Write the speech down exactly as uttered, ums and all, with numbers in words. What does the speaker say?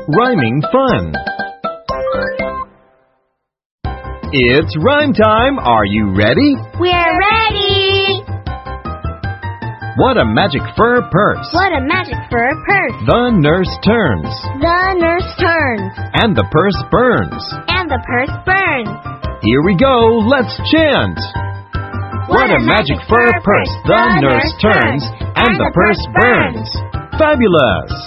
Rhyming fun. It's rhyme time. Are you ready? We're ready! What a magic fur purse. What a magic fur purse. The nurse turns, The nurse turns, and the purse burns. and the purse burns. Here we go. Let's chant. What a magic fur purse. The nurse turns, and the purse burns. Fabulous!